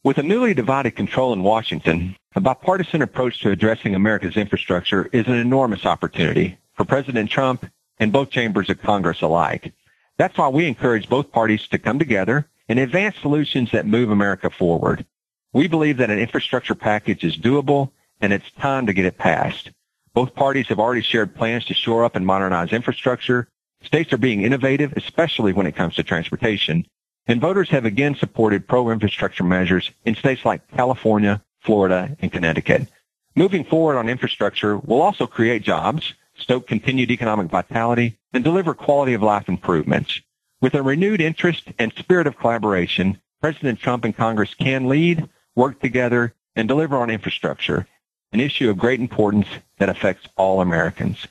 With a newly divided control in Washington, a bipartisan approach to addressing America's infrastructure is an enormous opportunity for President Trump and both chambers of Congress alike. That's why we encourage both parties to come together and advance solutions that move America forward. We believe that an infrastructure package is doable, and it's time to get it passed. Both parties have already shared plans to shore up and modernize infrastructure. States are being innovative, especially when it comes to transportation. And voters have again supported pro-infrastructure measures in states like California, Florida, and Connecticut. Moving forward on infrastructure will also create jobs, stoke continued economic vitality, and deliver quality of life improvements. With a renewed interest and spirit of collaboration, President Trump and Congress can lead, work together, and deliver on infrastructure, an issue of great importance that affects all Americans.